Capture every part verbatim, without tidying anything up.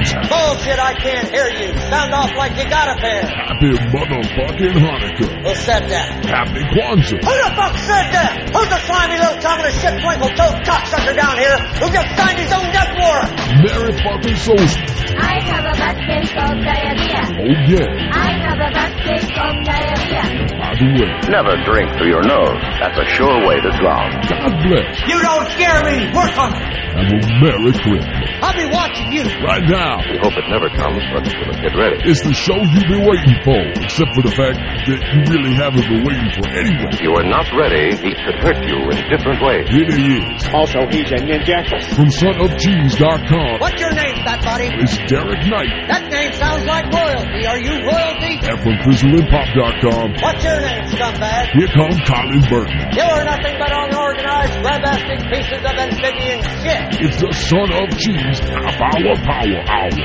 Cheese. Bullshit, I can't hear you. Sound off like you got a pair. Happy motherfucking Hanukkah. Who said that? Happy Kwanzaa. Who the fuck said that? Who's the slimy little tongue of a shit twinkle-toed cocksucker down here who just signed his own death warrant? Merry fucking Solstice. I have a birthday called diarrhea. Oh yeah. I have a birthday called diarrhea. By the way, Never drink through your nose. That's a sure way to drown. God bless. You don't scare me. Work on it. Have a Merry Christmas. I'll be watching you. Right now, We hope it never comes, but get ready. it's the show you've been waiting for, except for the fact that you really haven't been waiting for anyway. If you are not ready, he could hurt you in different ways. Here he is, Also, he's a ninja. from son of cheese dot com. What's your name, fat buddy? It's Derek Knight, That name sounds like royalty. Are you royalty? and from Frizzle and Pop dot com. What's your name, scumbag? Here comes Colin Burton. You are nothing but unorganized, grabastic pieces of amphibian shit. It's the son of cheese, half hour power hour.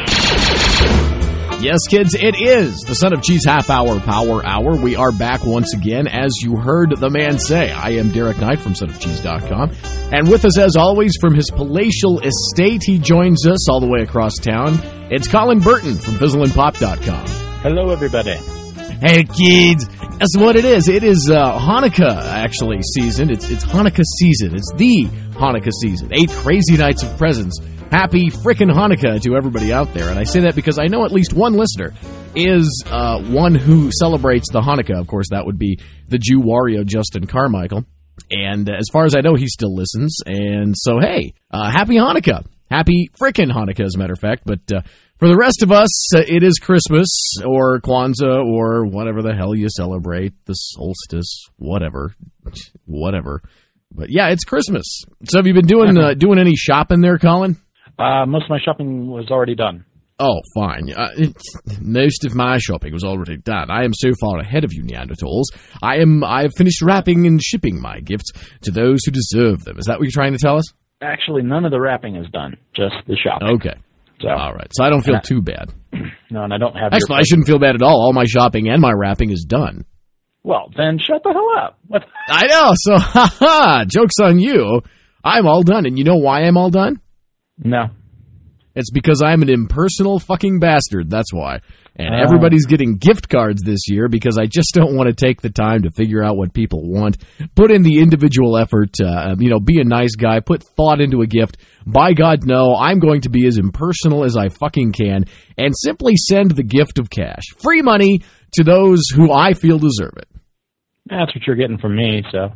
Yes, kids, it is the Son of Cheese Half Hour Power Hour. We are back once again, as you heard the man say. I am Derek Knight from son of cheese dot com. And with us, as always, from his palatial estate, he joins us all the way across town. It's Colin Burton from Fizzle and Pop dot com. Hello, everybody. Hey, kids. That's what it is. It is uh, Hanukkah, actually, season. It's, it's Hanukkah season. It's the Hanukkah season. Eight crazy nights of presents. Happy frickin' Hanukkah to everybody out there. And I say that because I know at least one listener is uh, one who celebrates the Hanukkah. Of course, that would be the Jew Wario, Justin Carmichael. And uh, as far as I know, he still listens. And so, hey, uh, happy Hanukkah. Happy frickin' Hanukkah, as a matter of fact. But uh, for the rest of us, uh, it is Christmas or Kwanzaa or whatever the hell you celebrate. The solstice, whatever. Whatever. But yeah, it's Christmas. So have you been doing uh, doing any shopping there, Colin? Uh, most of my shopping was already done. Oh, fine. Uh, it, most of my shopping was already done. I am so far ahead of you, Neanderthals. I am. I have finished wrapping and shipping my gifts to those who deserve them. Is that what you're trying to tell us? Actually, none of the wrapping is done, just the shopping. Okay. So, All right. So I don't feel Uh, too bad. no, and I don't have Actually, your I shouldn't feel bad at all. All my shopping and my wrapping is done. Well, then shut the hell up. What? I know. So, ha ha. Joke's on you. I'm all done. And you know why I'm all done? No. It's because I'm an impersonal fucking bastard. That's why. And Oh. everybody's getting gift cards this year because I just don't want to take the time to figure out what people want. Put in the individual effort, uh, you know, be a nice guy, put thought into a gift. By God, no, I'm going to be as impersonal as I fucking can and simply send the gift of cash. Free money to those who I feel deserve it. That's what you're getting from me, so.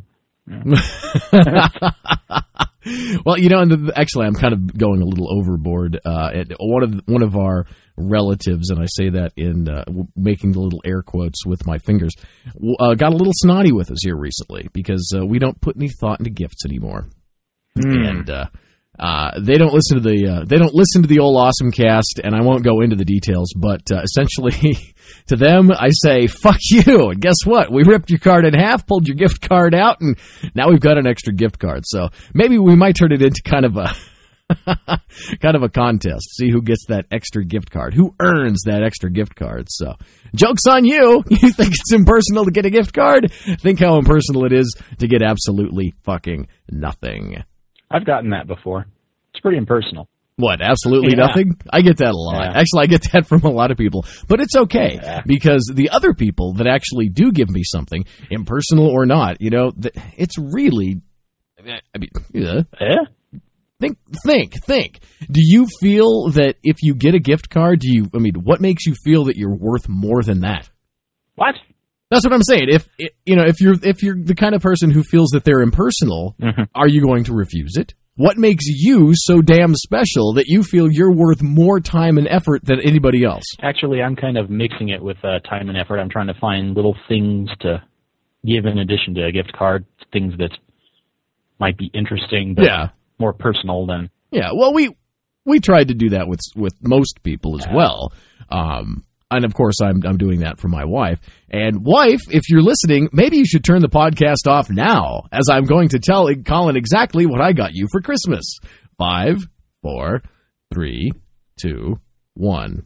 Well, you know, and the, actually, I'm kind of going a little overboard. Uh, it, one of one of our relatives, and I say that in uh, w- making the little air quotes with my fingers, w- uh, got a little snotty with us here recently because uh, we don't put any thought into gifts anymore, Mm. and uh, uh, they don't listen to the uh, they don't listen to the old Awesome Cast, and I won't go into the details, but uh, essentially. To them, I say, fuck you. And guess what? We ripped your card in half, pulled your gift card out, and now we've got an extra gift card. So maybe we might turn it into kind of a kind of a contest. See who gets that extra gift card. Who earns that extra gift card. So joke's on you. You think it's impersonal to get a gift card? Think how impersonal it is to get absolutely fucking nothing. I've gotten that before. It's pretty impersonal. What, absolutely Yeah. nothing? I get that a lot. Yeah. Actually, I get that from a lot of people. But it's okay, Yeah. because the other people that actually do give me something, impersonal or not, you know, th- it's really, I mean, yeah. Eh? think, think, think. Do you feel that if you get a gift card, do you, I mean, what makes you feel that you're worth more than that? What? That's what I'm saying. If, you know, if you're, if you're the kind of person who feels that they're impersonal, Mm-hmm. are you going to refuse it? What makes you so damn special that you feel you're worth more time and effort than anybody else? Actually, I'm kind of mixing it with uh, time and effort. I'm trying to find little things to give in addition to a gift card, things that might be interesting, but Yeah. more personal than... Yeah, well, we we tried to do that with with most people as well. Um, and, of course, I'm I'm doing that for my wife. And, wife, if you're listening, maybe you should turn the podcast off now, as I'm going to tell Colin exactly what I got you for Christmas. Five, four, three, two, one.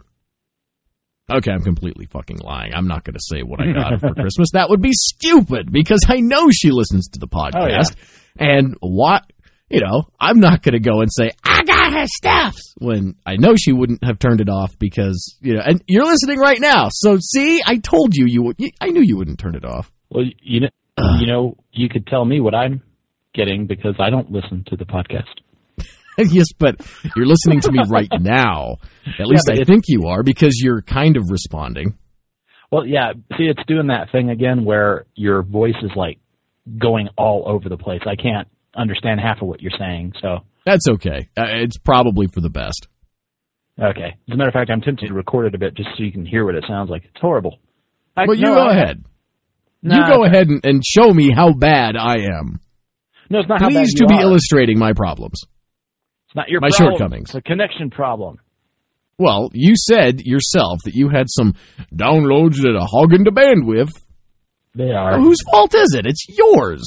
Okay, I'm completely fucking lying. I'm not going to say what I got her for Christmas. That would be stupid, because I know she listens to the podcast. Oh, yeah. And what, you know, I'm not going to go and say, I got ah, Steph's, when I know she wouldn't have turned it off because, you know, and you're listening right now. So, see, I told you, you would, I knew you wouldn't turn it off. Well, you know, you know, you could tell me what I'm getting because I don't listen to the podcast. Yes, but you're listening to me right now. At least Yeah, I think you are because you're kind of responding. Well, yeah, see, it's doing that thing again where your voice is, like, going all over the place. I can't understand half of what you're saying, so. That's okay. Uh, it's probably for the best. Okay. As a matter of fact, I'm tempted to record it a bit just so you can hear what it sounds like. It's horrible. I, Well, you no, go I- ahead. Nah, you go okay. ahead and, and show me how bad I am. No, it's not how bad Please you to be are. illustrating my problems. It's not your my problem. shortcomings. It's a connection problem. Well, you said yourself that you had some downloads that are hogging the bandwidth. They are. Well, whose fault is it? It's yours.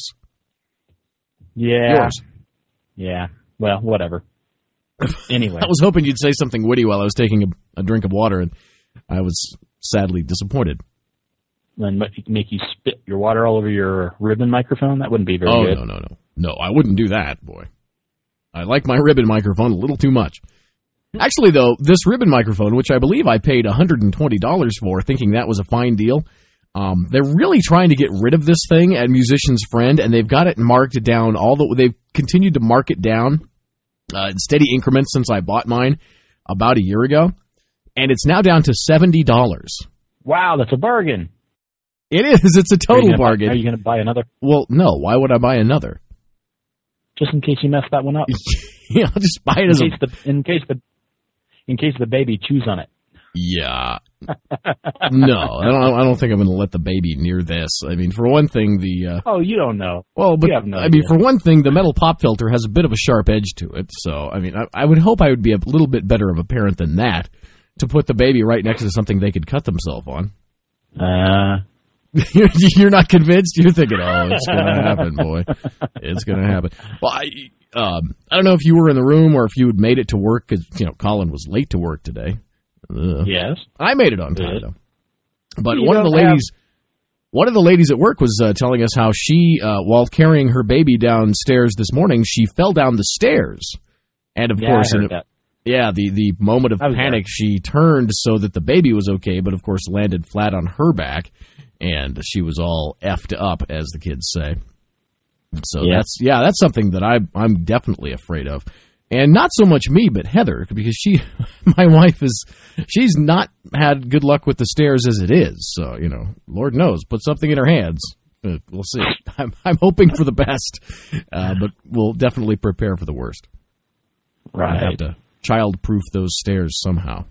Yeah. Yours. Yeah. Well, whatever. Anyway. I was hoping you'd say something witty while I was taking a, a drink of water, and I was sadly disappointed. And make you spit your water all over your ribbon microphone? That wouldn't be very oh, good. no, no, no. No, I wouldn't do that, boy. I like my ribbon microphone a little too much. Actually, though, this ribbon microphone, which I believe I paid one hundred twenty dollars for, thinking that was a fine deal, um, they're really trying to get rid of this thing at Musician's Friend, and they've got it marked down. All the They've continued to mark it down uh, in steady increments since I bought mine about a year ago, and it's now down to seventy dollars. Wow, that's a bargain. It is. It's a Are you total gonna buy- bargain. Are you going to buy another? Well, no. Why would I buy another? Just in case you mess that one up. Yeah, I'll just buy it In as a... case the in case the in case the baby chews on it. Yeah. No, I don't. I don't think I'm going to let the baby near this. I mean, for one thing, the uh, Oh, you don't know. well, but You have no I mean, idea. for one thing, the metal pop filter has a bit of a sharp edge to it. So, I mean, I, I would hope I would be a little bit better of a parent than that to put the baby right next to something they could cut themselves on. Uh, You're, you're not convinced? You're thinking, oh, it's going to happen, boy. It's going to happen. Well, I, um, I don't know if you were in the room or if you had made it to work because, you know, Colin was late to work today. Ugh. yes. I made it on time, Good. though. But You one of the don't have- ladies, one of the ladies at work was uh, telling us how she, uh, while carrying her baby downstairs this morning, she fell down the stairs, and of Yeah, course, I heard in a- that. yeah, the the moment of I was panic, she turned so that the baby was okay, but of course landed flat on her back, and she was all effed up, as the kids say. So Yeah. that's yeah, that's something that I I'm definitely afraid of. And not so much me, but Heather, because she, my wife is, she's not had good luck with the stairs as it is. So, you know, Lord knows, put something in her hands. Uh, We'll see. I'm, I'm hoping for the best, uh, but we'll definitely prepare for the worst. I have Right. to child-proof those stairs somehow.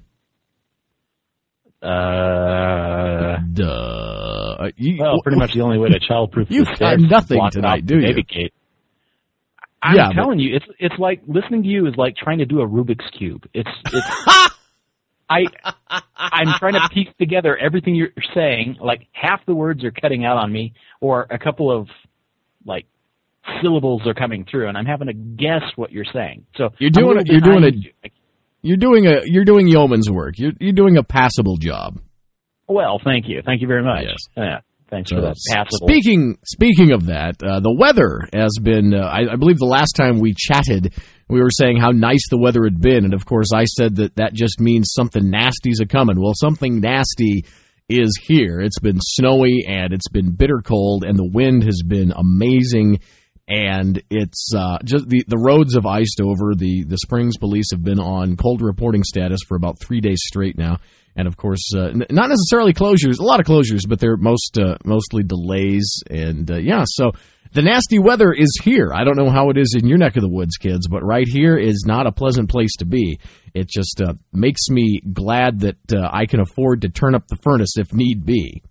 Uh, Duh. Uh, you, well, pretty much the only way to childproof You've the got stairs is to nothing block tonight, out do the you? baby gate. I'm Yeah, but- telling you, it's it's like listening to you is like trying to do a Rubik's cube. It's it's I I'm trying to piece together everything you're saying. Like half the words are cutting out on me, or a couple of like syllables are coming through, and I'm having to guess what you're saying. So You're I'm doing little it- you're doing behind it- you. Like, You're doing a you're doing yeoman's work. You're you're doing a passable job. well, thank you, thank you very much. Yes. Yeah, thanks So, for that passable. Speaking speaking of that, uh, the weather has been. Uh, I, I believe the last time we chatted, we were saying how nice the weather had been, and of course, I said that that just means something nasty's a coming. Well, something nasty is here. It's been snowy and it's been bitter cold, and the wind has been amazing. And it's uh, just the, the roads have iced over. The, the Springs police have been on cold reporting status for about three days straight now. And, of course, uh, n- not necessarily closures, a lot of closures, but they're most uh, mostly delays. And, uh, yeah, so the nasty weather is here. I don't know how it is in your neck of the woods, kids, but right here is not a pleasant place to be. It just uh, makes me glad that uh, I can afford to turn up the furnace if need be.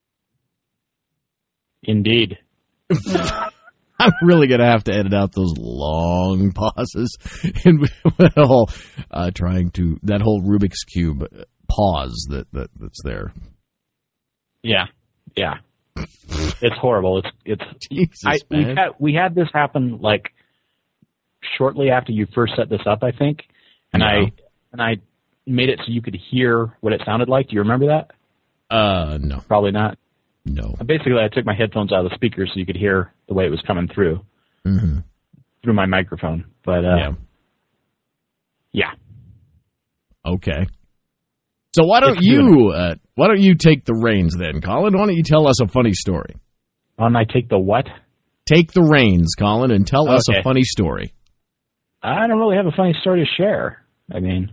Indeed. I'm really going to have to edit out those long pauses and that whole uh, trying to that whole Rubik's Cube pause that, that that's there. Yeah, yeah. It's horrible. It's it's. Jesus, I, we man. had we had this happen like shortly after you first set this up, I think, and No. I and I made it so you could hear what it sounded like. Do you remember that? Uh, no, Probably not. no. Basically, I took my headphones out of the speaker so you could hear the way it was coming through Mm-hmm. through my microphone. But uh, Yeah. Yeah. Okay. So why don't It's doing you uh, why don't you take the reins then, Colin? Why don't you tell us a funny story? Why don't I take the what? Take the reins, Colin, and tell us Okay. a funny story. I don't really have a funny story to share. I mean,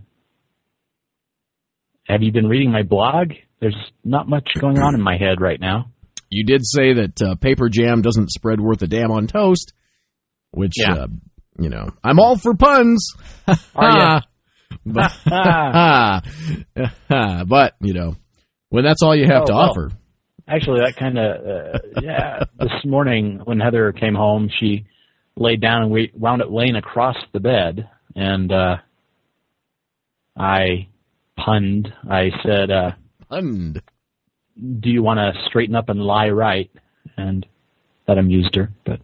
have you been reading my blog? There's not much going on in my head right now. You did say that uh, paper jam doesn't spread worth a damn on toast, which, Yeah. uh, you know, I'm all for puns. Are but, but, you know, when that's all you have Oh, to well. offer. Actually, that kind of, uh, yeah, this morning when Heather came home, she laid down and we wound up laying across the bed, and uh, I punned. I said, uh, Punned. do you want to straighten up and lie right? And that amused her, but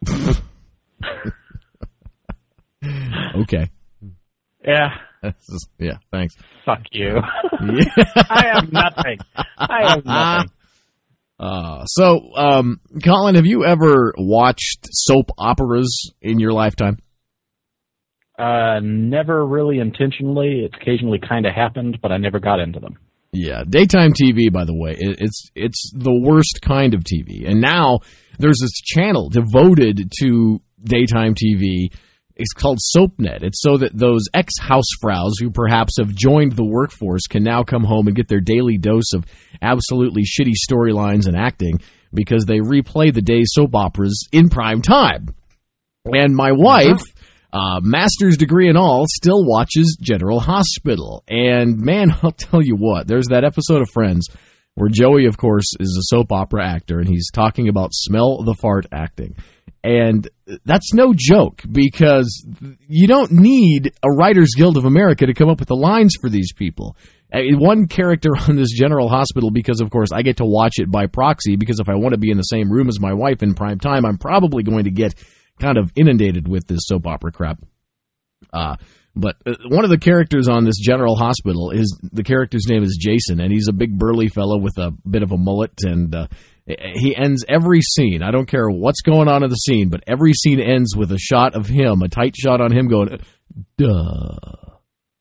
Okay. yeah, Yeah, thanks. fuck you. Yeah. I have nothing. I have nothing. Uh, so, um, Colin, have you ever watched soap operas in your lifetime? Uh, never really intentionally. It occasionally kind of happened, but I never got into them. Yeah, daytime T V, by the way, it, it's it's the worst kind of T V. And now there's this channel devoted to daytime T V. It's called SoapNet. It's so that those ex-housefraus who perhaps have joined the workforce can now come home and get their daily dose of absolutely shitty storylines and acting because they replay the day's soap operas in prime time. And my wife, uh, master's degree and all, still watches General Hospital. And man, I'll tell you what, there's that episode of Friends where Joey, of course, is a soap opera actor, and he's talking about smell the fart acting. And that's no joke, because you don't need a Writers Guild of America to come up with the lines for these people. I mean, one character on this General Hospital, because, of course, I get to watch it by proxy, because if I want to be in the same room as my wife in prime time, I'm probably going to get kind of inundated with this soap opera crap. Uh, but uh, one of the characters on this General Hospital, is the character's name is Jason, and he's a big burly fellow with a bit of a mullet, and uh, he ends every scene. I don't care what's going on in the scene, but every scene ends with a shot of him, a tight shot on him going, duh,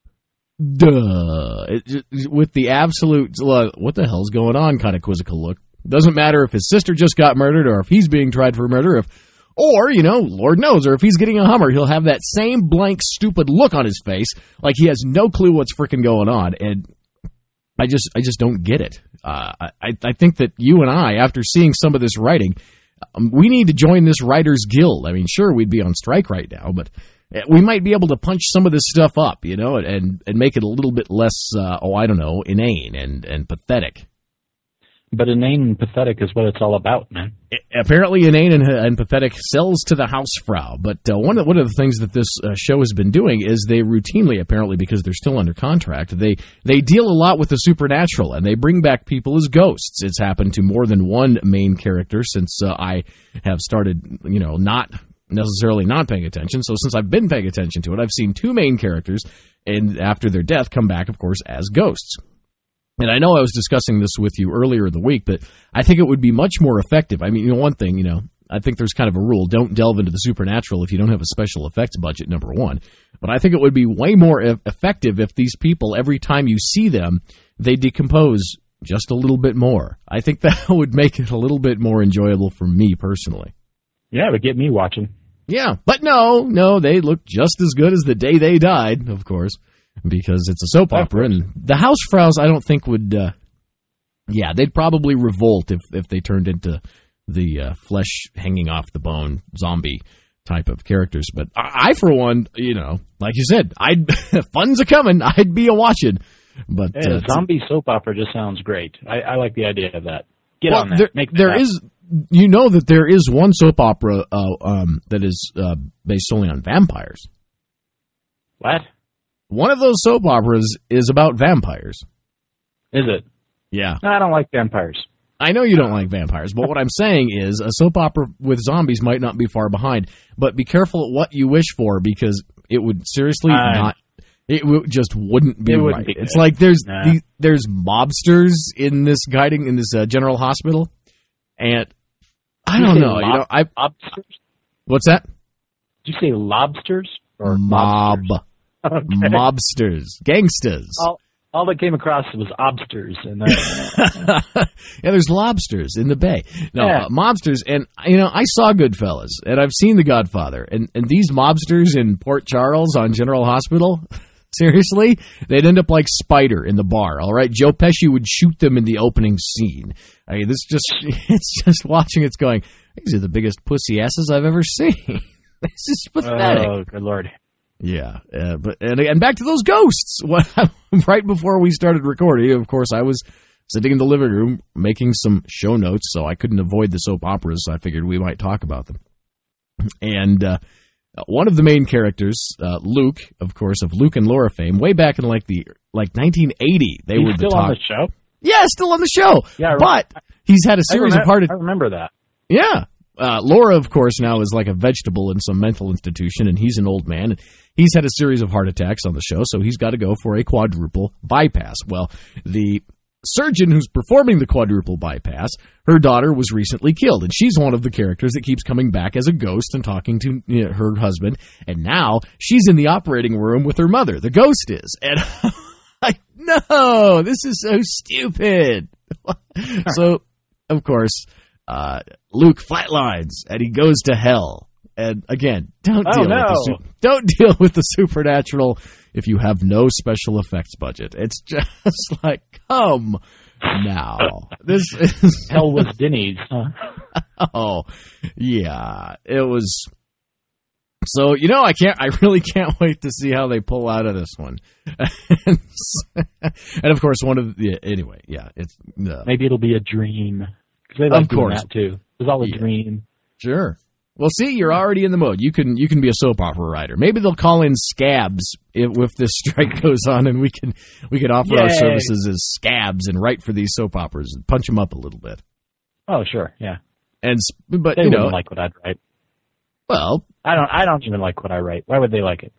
duh, it, just, with the absolute, what the hell's going on kind of quizzical look. Doesn't matter if his sister just got murdered or if he's being tried for murder, if Or, you know, Lord knows, or if he's getting a Hummer, he'll have that same blank, stupid look on his face, like he has no clue what's freaking going on. And I just, I just don't get it. Uh, I, I think that you and I, after seeing some of this writing, um, we need to join this Writers Guild. I mean, sure, we'd be on strike right now, but we might be able to punch some of this stuff up, you know, and and make it a little bit less, uh, oh, I don't know, inane and, and pathetic. But inane and pathetic is what it's all about, man. Apparently, inane and, and pathetic sells to the Hausfrau. But uh, one of one of the things that this uh, show has been doing is they routinely, apparently, because they're still under contract, they they deal a lot with the supernatural, and they bring back people as ghosts. It's happened to more than one main character since uh, I have started, you know, not necessarily not paying attention. So since I've been paying attention to it, I've seen two main characters, and after their death, come back, of course, as ghosts. And I know I was discussing this with you earlier in the week, but I think it would be much more effective. I mean, you know, one thing, you know, I think there's kind of a rule. Don't delve into the supernatural if you don't have a special effects budget, number one. But I think it would be way more e- effective if these people, every time you see them, they decompose just a little bit more. I think that would make it a little bit more enjoyable for me personally. Yeah, it would get me watching. Yeah, but no, no, they look just as good as the day they died, of course. Because it's a soap opera, and the Hausfraus, I don't think would, uh, yeah, they'd probably revolt if, if they turned into the uh, flesh hanging off the bone zombie type of characters. But I, I for one, you know, like you said, I'd fun's a coming, I'd be a watching. But yeah, uh, zombie soap opera just sounds great. I, I like the idea of that. Get well, on that. There, Make there that. is, you know, that there is one soap opera uh, um, that is uh, based solely on vampires. What? One of those soap operas is about vampires. Is it? Yeah. I don't like vampires. I know you don't like vampires, but what I'm saying is a soap opera with zombies might not be far behind. But be careful at what you wish for, because it would seriously Uh, not. It w- just wouldn't be It right. wouldn't be It's good. like there's Nah. the, there's mobsters in this guiding in this uh, General Hospital, and I Did you don't say know. You lob- know, I lobsters? what's that? Did you say lobsters or Mob. mobsters? Okay. Mobsters, gangsters. All, all that came across was obsters. And that, Yeah, there's lobsters in the bay. No, Yeah. uh, mobsters. And, you know, I saw Goodfellas, and I've seen The Godfather. And, and these mobsters in Port Charles on General Hospital, seriously, they'd end up like Spider in the bar, all right? Joe Pesci would shoot them in the opening scene. I mean, this just, it's just watching it's going, these are the biggest pussy asses I've ever seen. This is pathetic. oh, good Lord. Yeah, uh, but and, and back to those ghosts. What, right before we started recording, of course, I was sitting in the living room making some show notes, so I couldn't avoid the soap operas. So I figured we might talk about them. And uh, one of the main characters, uh, Luke, of course, of Luke and Laura fame, way back in like the like nineteen eighty, they He's were still the on talk. the show? Yeah, still on the show. Yeah, but he's had a series I remember, of heart. I remember that. Yeah. Uh, Laura, of course, now is like a vegetable in some mental institution, and he's an old man. He's had a series of heart attacks on the show, so he's got to go for a quadruple bypass. Well, the surgeon who's performing the quadruple bypass, her daughter was recently killed, and she's one of the characters that keeps coming back as a ghost and talking to you know, her husband, and now she's in the operating room with her mother. The ghost is. And I'm like, no, this is so stupid. So, of course... Uh, Luke flatlines and he goes to hell. And again, don't Oh, deal no. with the su- don't deal with the supernatural if you have no special effects budget. It's just like, come now. This is Hell was Denny's. Huh? oh yeah, it was. So you know, I can't. I really can't wait to see how they pull out of this one. and, and of course, one of the anyway, yeah, it's uh, Maybe it'll be a dream. Because they like Of doing course. that too. It's all a Yeah. dream. Sure. Well, see, you're already in the mode. You can you can be a soap opera writer. Maybe they'll call in scabs if, if this strike goes on, and we can we can offer our Yay. services as scabs and write for these soap operas and punch them up a little bit. Oh, sure, yeah. And s- but They you know, wouldn't like what I'd write. well, I don't. I don't even like what I write. Why would they like it?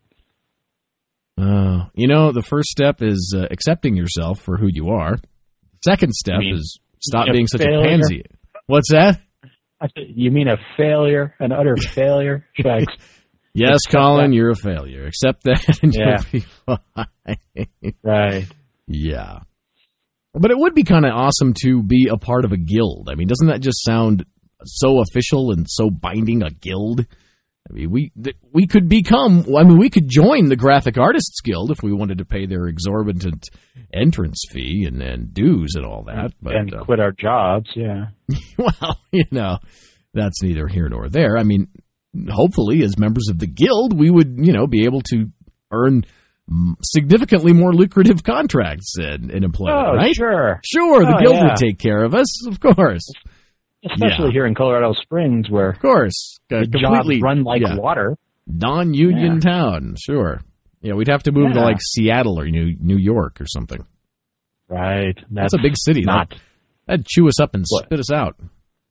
uh, you know, the first step is uh, accepting yourself for who you are. Second step You mean- is stop you mean a being such failure? a pansy. What's that? I said, you mean a failure, an utter failure? Should I ex- Yes, Accept Colin, that. you're a failure. Accept that, and Yeah. you'll be fine. right. Yeah. But it would be kind of awesome to be a part of a guild. I mean, doesn't that just sound so official and so binding, a guild? I mean, we th- we could become, I mean, we could join the Graphic Artists Guild if we wanted to pay their exorbitant entrance fee and, and dues and all that. But, and uh, quit our jobs. Yeah. well, you know, that's neither here nor there. I mean, hopefully, as members of the guild, we would, you know, be able to earn mm, significantly more lucrative contracts and, and employment, Oh, right? sure. Sure, the Oh, guild yeah. would take care of us, of course. Especially Yeah. here in Colorado Springs, where Of course. the Uh, jobs completely run like yeah, water. non-union Yeah. town, sure. Yeah, we'd have to move to Yeah. like Seattle or New New York or something. Right. That's, a big city. Not. That, that'd chew us up and What? spit us out.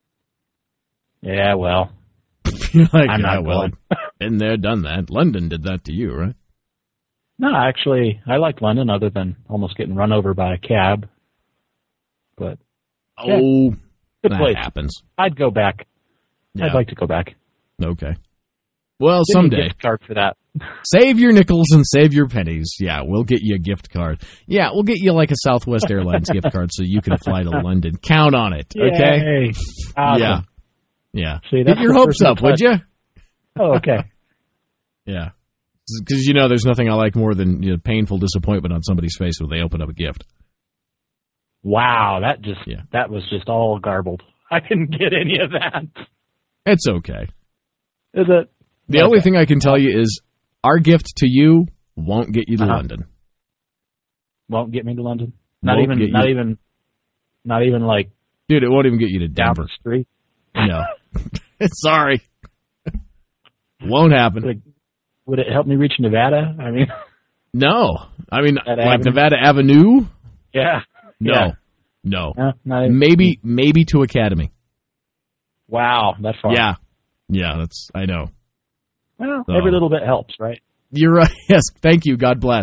Yeah. Well, You're like, I'm yeah, not well, going. been there, done that. London did that to you, right? no. Actually, I like London, other than almost getting run over by a cab. But Yeah. Oh, good that place. happens. I'd go back. Yeah. I'd like to go back. Okay. Well, Give me a someday. gift card for that. Save your nickels and save your pennies. Yeah, we'll get you a gift card. Yeah, we'll get you like a Southwest Airlines gift card so you can fly to London. Count on it, okay? Yay. Awesome. Yeah. Yeah. See, Get that's your the hopes personal up, would touch. you? Oh, okay. Yeah. Because you know there's nothing I like more than you know, painful disappointment on somebody's face when they open up a gift. Wow, that just Yeah. that was just all garbled. I didn't get any of that. It's okay. Is it? The only thing I can tell you is our gift to you won't get you to Uh-huh. London. Won't get me to London. Not Won't even. get Not you- even. Not even like Dude, it won't even get you to down Denver. the street. No. Sorry. Won't happen. Like, would it help me reach Nevada? I mean, No. I mean, Nevada like Avenue? Nevada Avenue? yeah. No. Yeah. No. No, not even, Maybe, maybe to Academy. Wow, that far. Yeah. Yeah, that's, I know. Well, So- every little bit helps, right? You're right. Yes. Thank you. God bless.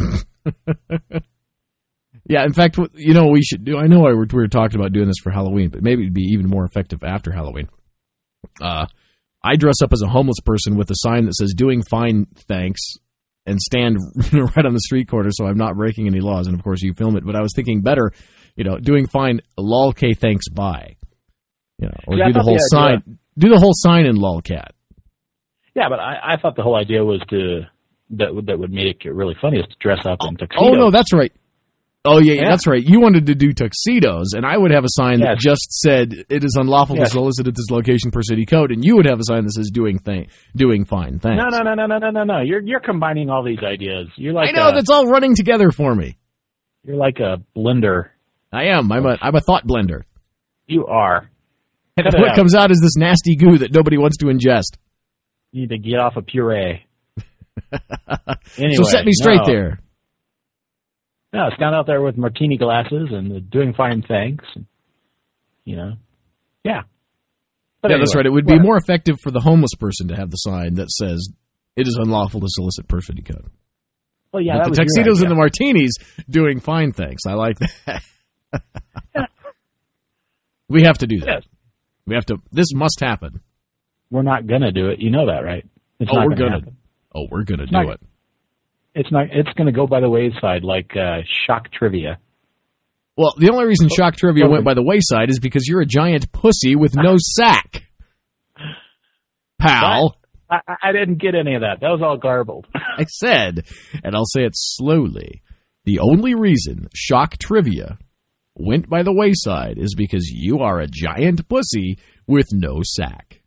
Yeah. In fact, what- you know what we should do? I know I were, we were talking about doing this for Halloween, but maybe it'd be even more effective after Halloween. Uh, I dress up as a homeless person with a sign that says "Doing fine, thanks," and stand right on the street corner so I'm not breaking any laws. And, of course, you film it. But I was thinking better, you know, doing fine, lolk, thanks, bye. You know, or yeah, do the whole the sign, idea, do the whole sign in lolcat. Yeah, but I, I thought the whole idea was to, that, would- that would make it really funny is to dress up in tuxedos. Oh, no, that's right. Oh, yeah, Yeah. that's right. You wanted to do tuxedos, and I would have a sign that Yes. just said, it is unlawful Yes. to solicit at this location per city code, and you would have a sign that says, doing thing, doing fine, thanks. No, no, no, no, no, no, no, no. You're you're combining all these ideas. You're like I know, a, that's all running together for me. you're like a blender. I am. I'm a, I'm a thought blender. You are. And Cut it what out. comes out is this nasty goo that nobody wants to ingest. You need to get off a puree. Anyway, So set me straight no. there. No, stand out there with martini glasses and uh, doing fine things. You know, yeah. But yeah, that's anyway, right. It would be whatever. more effective for the homeless person to have the sign that says, it is unlawful to solicit per city code. Well, yeah, But that the was your tuxedos and idea. the martinis doing fine things. I like that. We have to do that. Yes. We have to. This must happen. We're not gonna do it. You know that, right? It's Oh, not we're gonna. gonna. happen. Oh, we're gonna do not- it. It's not. It's gonna go by the wayside like uh, shock trivia. Well, the only reason shock trivia oh, went by the wayside is because you're a giant pussy with no sack, pal. I, I- I didn't get any of that. That was all garbled. I said, and I'll say it slowly. The only reason shock trivia went by the wayside is because you are a giant pussy with no sack.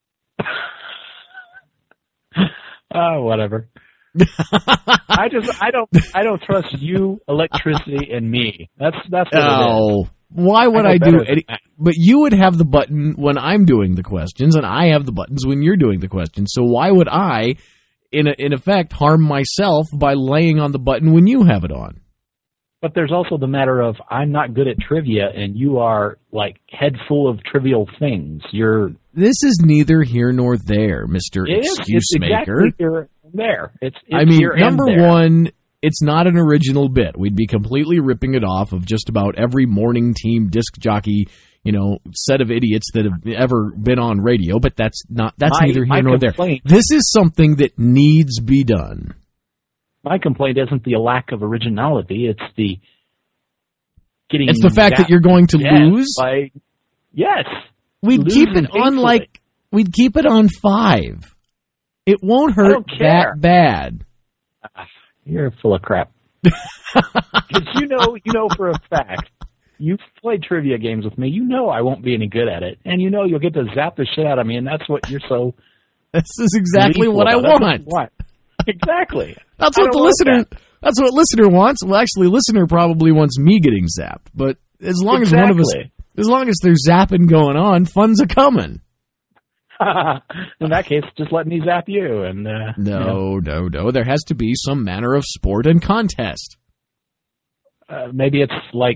Oh, whatever. I just I don't I don't trust you, electricity, and me. That's that's what it is. Oh, why would I know I, do better than any? that. But you would have the button when I'm doing the questions, and I have the buttons when you're doing the questions. So why would I, in a, in effect, harm myself by laying on the button when you have it on? But there's also the matter of I'm not good at trivia, and you are like head full of trivial things. You're This is neither here nor there, Mister it is Excuse it's Maker. exactly here and there. It's, it's I mean, here and number there. one, it's not an original bit. We'd be completely ripping it off of just about every morning team disc jockey, you know, set of idiots that have ever been on radio. But that's not. That's My- neither my here nor there. complaint- This is something that needs be done. My complaint isn't the lack of originality; it's the getting. It's the fact that zapped you're going to death lose. By, yes, We'd losing keep it on painfully. like we'd keep it on five. It won't hurt don't care. that bad. You're full of crap. Because you know, you know for a fact, you've played trivia games with me. You know I won't be any good at it, and you know you'll get to zap the shit out of me, and that's what you're so. This is exactly gleeful what I about. That's want. you want. Exactly. That's I what don't the want listener. that. That's what listener wants. Well, actually, listener probably wants me getting zapped. But as long as one of us, Exactly. as long as there's zapping going on, fun's a coming. In that case, just let me zap you, and uh, you know, No, no, no. There has to be some manner of sport and contest. uh, maybe it's like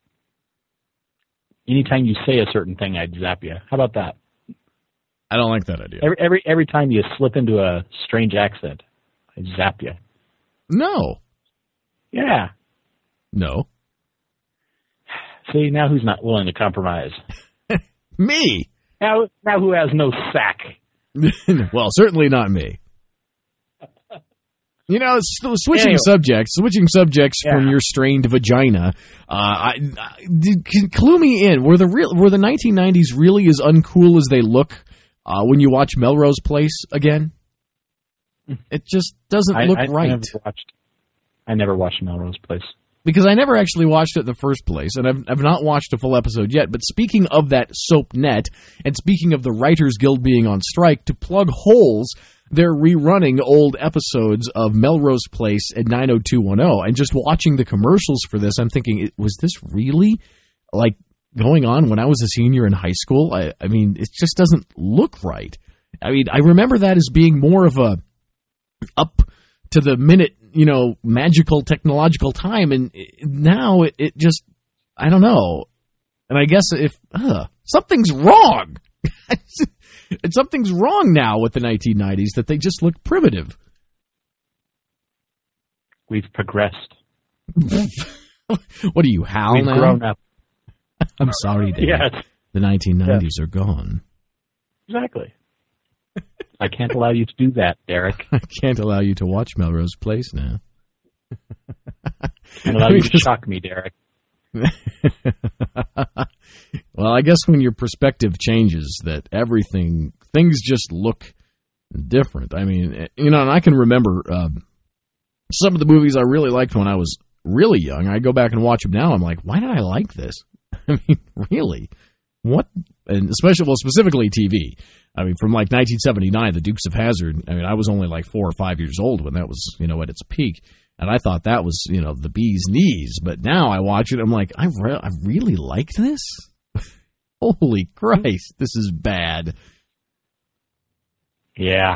anytime you say a certain thing, I'd zap you. How about that? I don't like that idea. Every every every time you slip into a strange accent, I'd zap you. No, Yeah. no. See, now who's not willing to compromise? Me. Now, now who has no sack? Well, certainly not me. You know, s- switching Anyway. subjects, switching subjects Yeah. from your strained vagina. Uh, I, I, did, can- clue me in. Were the real, were the nineteen nineties really as uncool as they look uh, when you watch Melrose Place again? It just doesn't I, look I, right. I never watched. I never watched Melrose Place. Because I never actually watched it in the first place, and I've, I've not watched a full episode yet. But speaking of that soap net, and speaking of the Writers Guild being on strike, to plug holes, they're rerunning old episodes of Melrose Place at nine oh two one oh. And just watching the commercials for this, I'm thinking, was this really like going on when I was a senior in high school? I, I mean, it just doesn't look right. I mean, I remember that as being more of a up to the minute, you know, magical technological time, and now it, it just, I don't know. And I guess if uh, something's wrong, something's wrong now with the nineteen nineties that they just look primitive. We've progressed. What are you, Hal We've now? grown up. I'm sorry, Dave. Yes, The nineteen nineties are gone. exactly. I can't allow you to do that, Derek. I can't allow you to watch Melrose Place now. I can't allow you to shock me, Derek. Well, I guess when your perspective changes, that everything, things just look different. I mean, you know, and I can remember uh, some of the movies I really liked when I was really young. I go back and watch them now. I'm like, why did I like this? I mean, really? What? And especially, well, specifically T V. I mean, from like nineteen seventy-nine, The Dukes of Hazzard. I mean, I was only like four or five years old when that was, you know, at its peak. And I thought that was, you know, the bee's knees. But now I watch it, I'm like, I, re- I really like this? Holy Christ, this is bad. Yeah.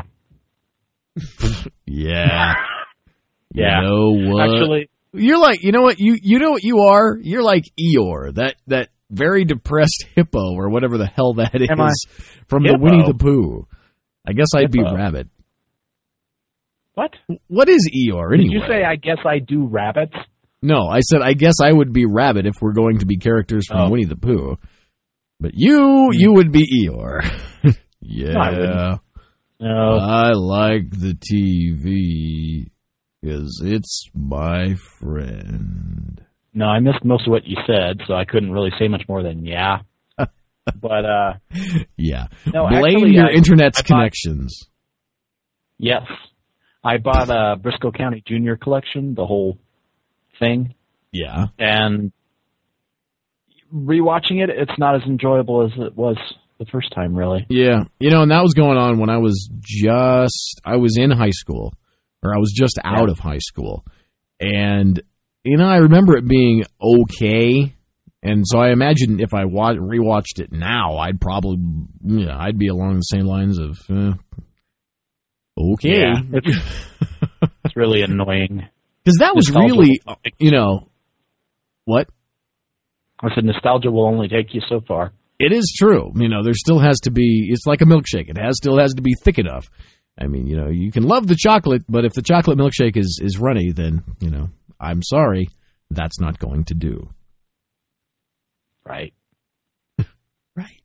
Yeah. Yeah. You know what? Actually, You're like, you know what? You you know what you are? You're like Eeyore, that, that very depressed hippo or whatever the hell that is Am I? from Hippo? the Winnie the Pooh. I guess I'd Hippo. be Rabbit. what? What is Eeyore anyway? Did you say, I guess I do rabbits? No, I said I guess I would be Rabbit if we're going to be characters from Oh. Winnie the Pooh. But you, you would be Eeyore. Yeah. No, I wouldn't. No. I like the T V because it's my friend. No, I missed most of what you said, so I couldn't really say much more than yeah. But, uh, Yeah. No, Blame actually, your I- internet's I bought- connections. yes. I bought a Briscoe County Junior collection, the whole thing, Yeah. and rewatching it, it's not as enjoyable as it was the first time, really. Yeah. You know, and that was going on when I was just, I was in high school, or I was just out Yeah. of high school. And, you know, I remember it being okay. And so I imagine if I wa- rewatched it now, I'd probably, yeah, I'd be along the same lines of, uh, okay. Yeah, it's, it's really annoying. Because that was Nostalgia really, will- you know, what? I said nostalgia will only take you so far. It is true. You know, there still has to be, it's like a milkshake. It has still has to be thick enough. I mean, you know, you can love the chocolate, but if the chocolate milkshake is, is runny, then, you know, I'm sorry, that's not going to do. Right. Right.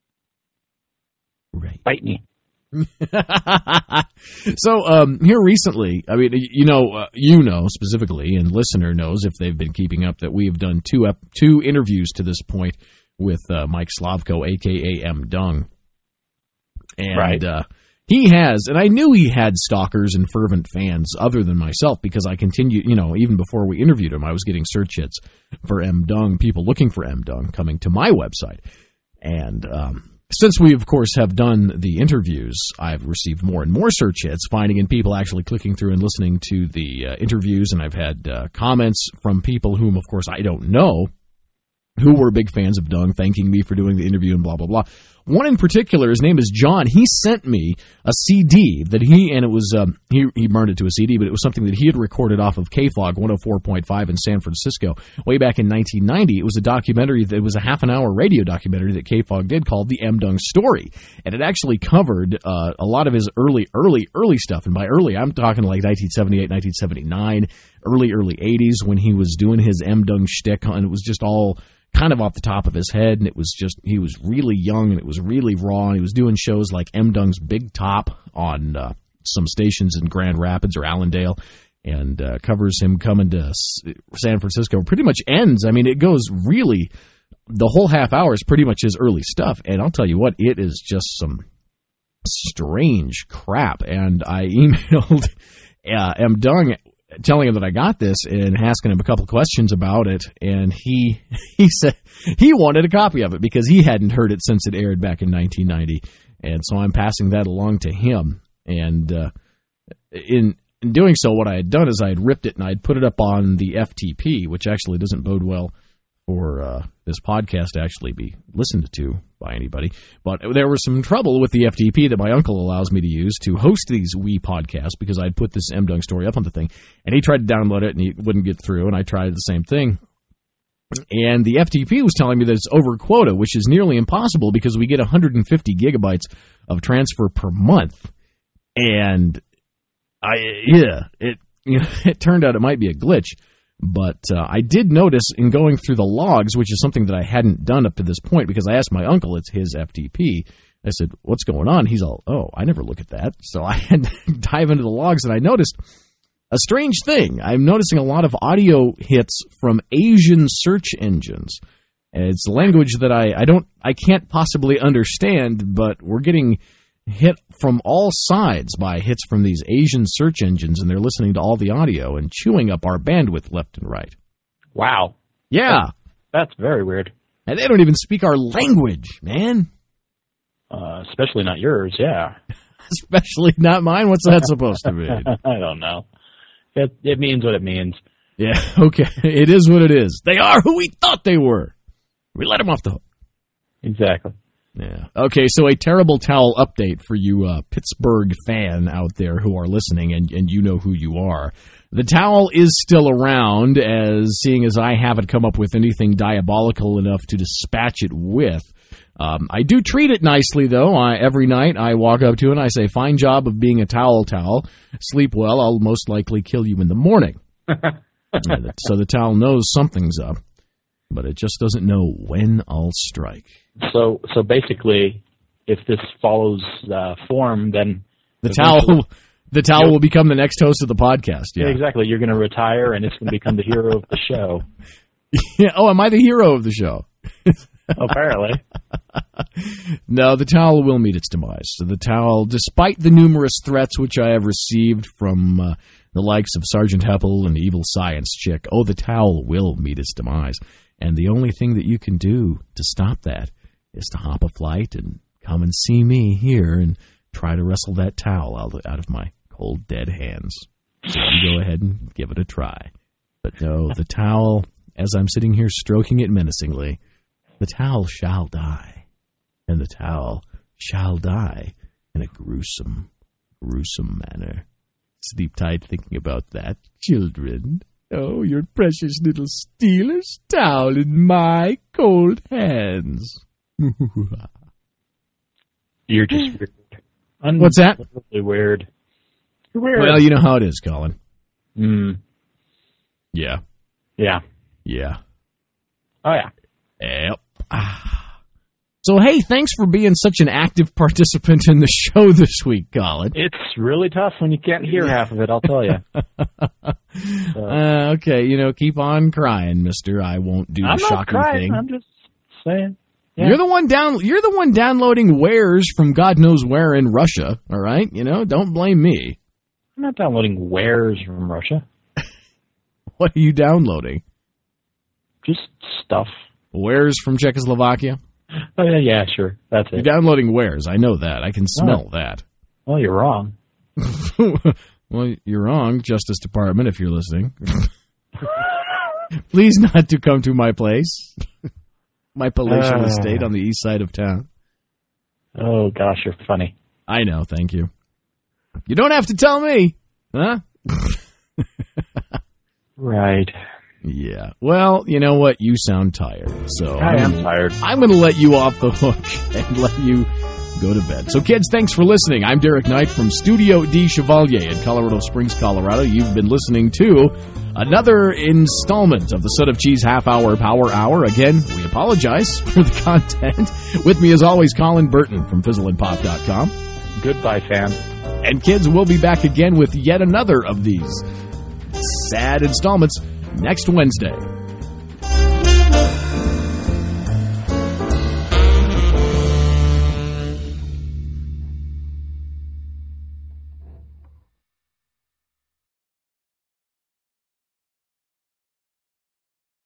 Right. Bite me. So, um, here recently, I mean, you know, uh, you know specifically, and listener knows if they've been keeping up, that we have done two ep- two interviews to this point with uh, Mike Slavko, a k a. M. Dung. And Right. uh, he has, and I knew he had stalkers and fervent fans other than myself because I continued, you know, even before we interviewed him, I was getting search hits for M. Dung, people looking for M. Dung coming to my website. And um, since we, of course, have done the interviews, I've received more and more search hits, finding and people actually clicking through and listening to the uh, interviews, and I've had uh, comments from people whom, of course, I don't know, who were big fans of Dung, thanking me for doing the interview and blah, blah, blah. One in particular, his name is John. He sent me a C D that he, and it was, um, he, he burned it to a C D, but it was something that he had recorded off of K F O G one oh four point five in San Francisco way back in nineteen ninety. It was a documentary, that, it was a half an hour radio documentary that K F O G did called The M. Dung Story. And it actually covered uh, a lot of his early, early, early stuff. And by early, I'm talking like nineteen seventy-eight, nineteen seventy-nine, early, early eighties when he was doing his M. Dung shtick, and it was just all kind of off the top of his head, and it was just, he was really young, and it was really raw, and he was doing shows like M. Dung's Big Top on uh, some stations in Grand Rapids or Allendale, and uh, covers him coming to S- San Francisco. Pretty much ends, I mean, it goes really, the whole half hour is pretty much his early stuff, and I'll tell you what, it is just some strange crap, and I emailed uh, M. Dung telling him that I got this and asking him a couple questions about it, and he he said he wanted a copy of it because he hadn't heard it since it aired back in nineteen ninety, and so I'm passing that along to him. And uh, in, in doing so, what I had done is I had ripped it and I had put it up on the F T P, which actually doesn't bode well for uh, this podcast to actually be listened to by anybody. But there was some trouble with the F T P that my uncle allows me to use to host these wee podcasts because I'd put this M. Dung story up on the thing, and he tried to download it and he wouldn't get through, and I tried the same thing. And the F T P was telling me that it's over quota, which is nearly impossible because we get one hundred fifty gigabytes of transfer per month. And I, yeah, it, you know, it turned out it might be a glitch. But uh, I did notice in going through the logs, which is something that I hadn't done up to this point because I asked my uncle, it's his F T P, I said, what's going on? He's all, oh, I never look at that. So I had to dive into the logs, and I noticed a strange thing. I'm noticing a lot of audio hits from Asian search engines. And it's language that I, I don't, I can't possibly understand, but we're getting hit from all sides by hits from these Asian search engines, and they're listening to all the audio and chewing up our bandwidth left and right. Wow. Yeah. That's very weird. And they don't even speak our language, man. Uh, especially not yours, yeah. Especially not mine? What's that supposed to mean? I don't know. It, it means what it means. Yeah, okay. It is what it is. They are who we thought they were. We let them off the hook. Exactly. Yeah. Okay, so a terrible towel update for you uh, Pittsburgh fan out there who are listening, and, and you know who you are. The towel is still around, as seeing as I haven't come up with anything diabolical enough to dispatch it with. Um, I do treat it nicely, though. I, every night I walk up to it and I say, fine job of being a towel towel. Sleep well. I'll most likely kill you in the morning. Yeah, so the towel knows something's up, but it just doesn't know when I'll strike. So so basically, if this follows uh, form, then... The towel the towel will become the next host of the podcast, yeah. Yeah, exactly. You're going to retire, and it's going to become the hero of the show. Yeah. Oh, am I the hero of the show? Apparently. No, the towel will meet its demise. So the towel, despite the numerous threats which I have received from uh, the likes of Sergeant Heppel and Evil Science Chick, oh, the towel will meet its demise. And the only thing that you can do to stop that is to hop a flight and come and see me here and try to wrestle that towel out, out of my cold, dead hands. So you go ahead and give it a try. But no, the towel, as I'm sitting here stroking it menacingly, the towel shall die, and the towel shall die in a gruesome, gruesome manner. Sleep tight thinking about that, children. Oh, your precious little Steelers towel in my cold hands. You're just weird. What's that? Unbelievably weird. You're weird. Well, you know how it is, Colin. Mm. Yeah. Yeah. Yeah. Oh, yeah. Yep. Ah. So, hey, thanks for being such an active participant in the show this week, Colin. It's really tough when you can't hear half of it, I'll tell you. So. Uh, okay, you know, keep on crying, mister. I won't do I'm the not shocking crying. thing. I'm just saying. Yeah. You're the one down. You're the one downloading wares from God knows where in Russia. All right, you know, don't blame me. I'm not downloading wares from Russia. What are you downloading? Just stuff. Wares from Czechoslovakia? Oh, yeah, yeah, sure. That's You're it. downloading wares. I know that. I can smell that. Well, you're wrong. Well, you're wrong, Justice Department, if you're listening. Please not to come to my place. My palatial Uh. estate on the east side of town. Oh, gosh, you're funny. I know, thank you. You don't have to tell me. Huh? Right. Yeah. Well, you know what? You sound tired. So I am I'm, tired. I'm going to let you off the hook and let you go to bed. So, kids, thanks for listening. I'm Derek Knight from Studio D Chevalier in Colorado Springs, Colorado. You've been listening to another installment of the Son of Cheese Half Hour Power Hour. Again, we apologize for the content. With me, as always, Colin Burton from Fizzle and Pop dot com. Goodbye, fam. And, kids, we'll be back again with yet another of these sad installments next Wednesday.